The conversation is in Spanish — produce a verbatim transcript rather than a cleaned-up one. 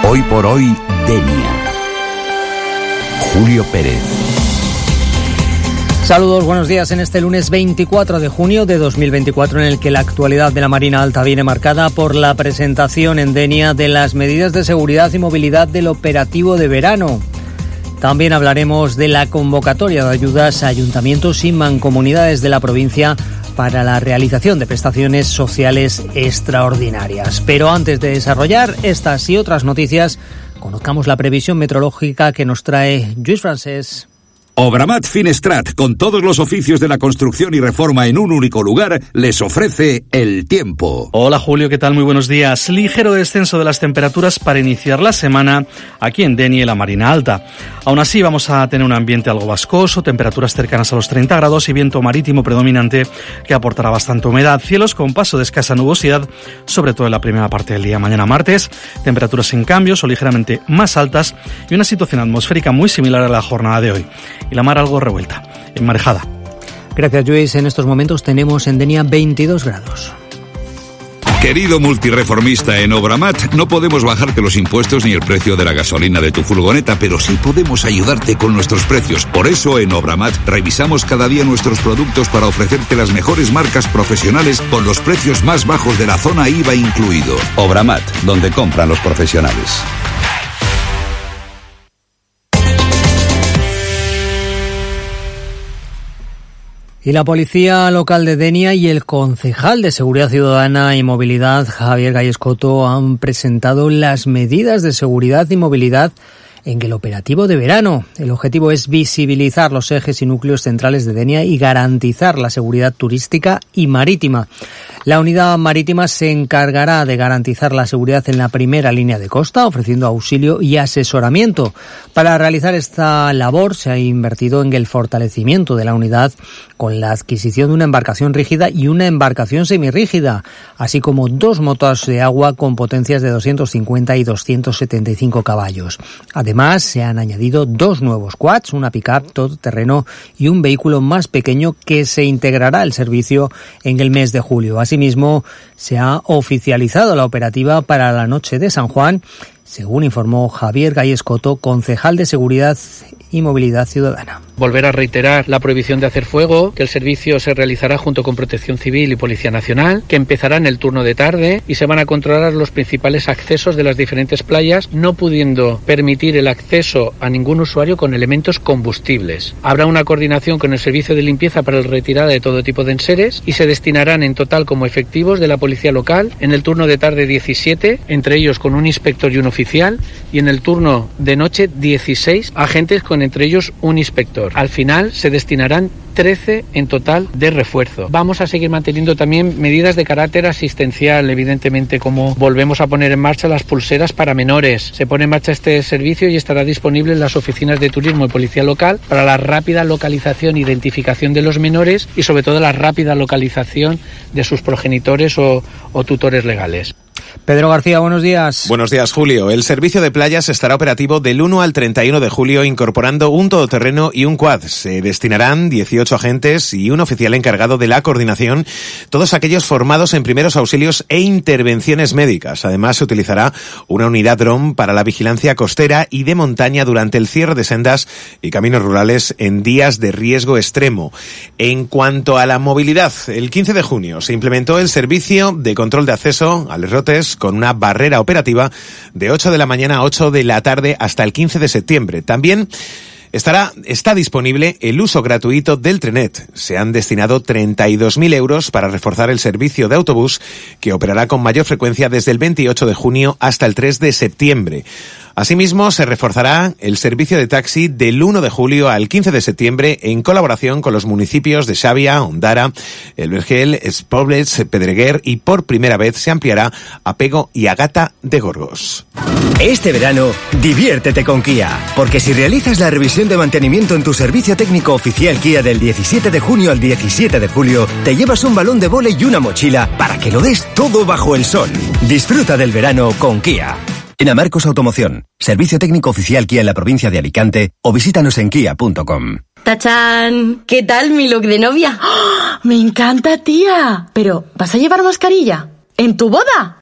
Hoy por hoy, Denia. Julio Pérez. Saludos, buenos días en este lunes veinticuatro de junio de dos mil veinticuatro, en el que la actualidad de la Marina Alta viene marcada por la presentación en Denia de las medidas de seguridad y movilidad del operativo de verano. También hablaremos de la convocatoria de ayudas a ayuntamientos y mancomunidades de la provincia para la realización de prestaciones sociales extraordinarias. Pero antes de desarrollar estas y otras noticias, conozcamos la previsión meteorológica que nos trae Lluís Francés. Obramat Finestrat, con todos los oficios de la construcción y reforma en un único lugar, les ofrece el tiempo. Hola Julio, ¿qué tal? Muy buenos días. Ligero descenso de las temperaturas para iniciar la semana aquí en Denia y la Marina Alta. Aún así vamos a tener un ambiente algo vascoso, temperaturas cercanas a los treinta grados y viento marítimo predominante que aportará bastante humedad. Cielos con paso de escasa nubosidad, sobre todo en la primera parte del día. Mañana martes, temperaturas en cambios o ligeramente más altas y una situación atmosférica muy similar a la jornada de hoy. Y la mar algo revuelta, enmarejada. Gracias, Lluís. En estos momentos tenemos en Denia veintidós grados. Querido multireformista, en Obramat no podemos bajarte los impuestos ni el precio de la gasolina de tu furgoneta, pero sí podemos ayudarte con nuestros precios. Por eso en Obramat revisamos cada día nuestros productos para ofrecerte las mejores marcas profesionales con los precios más bajos de la zona I V A incluido. Obramat, donde compran los profesionales. Y la Policía Local de Denia y el concejal de Seguridad Ciudadana y Movilidad, Javier Gallescoto, han presentado las medidas de seguridad y movilidad en el operativo de verano. El objetivo es visibilizar los ejes y núcleos centrales de Denia y garantizar la seguridad turística y marítima. La unidad marítima se encargará de garantizar la seguridad en la primera línea de costa, ofreciendo auxilio y asesoramiento. Para realizar esta labor se ha invertido en el fortalecimiento de la unidad con la adquisición de una embarcación rígida y una embarcación semirrígida, así como dos motos de agua con potencias de doscientos cincuenta y doscientos setenta y cinco caballos. Además, se han añadido dos nuevos quads, una pick-up todoterreno y un vehículo más pequeño que se integrará al servicio en el mes de julio. Asimismo, se ha oficializado la operativa para la noche de San Juan, según informó Javier Gallescoto, concejal de Seguridad y Movilidad Ciudadana. Volver a reiterar la prohibición de hacer fuego, que el servicio se realizará junto con Protección Civil y Policía Nacional, que empezará en el turno de tarde y se van a controlar los principales accesos de las diferentes playas, no pudiendo permitir el acceso a ningún usuario con elementos combustibles. Habrá una coordinación con el servicio de limpieza para la retirada de todo tipo de enseres y se destinarán en total como efectivos de la Policía Local en el turno de tarde diecisiete, entre ellos con un inspector y un oficial, y en el turno de noche dieciséis agentes con entre ellos un inspector. Al final se destinarán trece en total de refuerzo. Vamos a seguir manteniendo también medidas de carácter asistencial, evidentemente, como volvemos a poner en marcha las pulseras para menores. Se pone en marcha este servicio y estará disponible en las oficinas de turismo y policía local para la rápida localización e identificación de los menores y sobre todo la rápida localización de sus progenitores o, o tutores legales. Pedro García, buenos días. Buenos días, Julio. El servicio de playas estará operativo del uno al treinta y uno de julio, incorporando un todoterreno y un quad. Se destinarán dieciocho agentes y un oficial encargado de la coordinación, todos aquellos formados en primeros auxilios e intervenciones médicas. Además, se utilizará una unidad dron para la vigilancia costera y de montaña durante el cierre de sendas y caminos rurales en días de riesgo extremo. En cuanto a la movilidad, el quince de junio se implementó el servicio de control de acceso a Les Rotes con una barrera operativa de ocho de la mañana a ocho de la tarde hasta el quince de septiembre. También Estará, está disponible el uso gratuito del Trenet. Se han destinado treinta y dos mil euros para reforzar el servicio de autobús que operará con mayor frecuencia desde el veintiocho de junio hasta el tres de septiembre. Asimismo, se reforzará el servicio de taxi del uno de julio al quince de septiembre en colaboración con los municipios de Xàbia, Ondara, El Vergel, Espoblets, Pedreguer y por primera vez se ampliará a Pego y a Gata de Gorgos. Este verano, diviértete con Kia, porque si realizas la revisión de mantenimiento en tu servicio técnico oficial Kia del diecisiete de junio al diecisiete de julio, te llevas un balón de vóley y una mochila para que lo des todo bajo el sol. Disfruta del verano con Kia. En Amarcos Automoción, servicio técnico oficial Kia en la provincia de Alicante, o visítanos en kia punto com. ¡Tachán! ¿Qué tal mi look de novia? ¡Oh! ¡Me encanta, tía! Pero, ¿vas a llevar mascarilla? ¿En tu boda?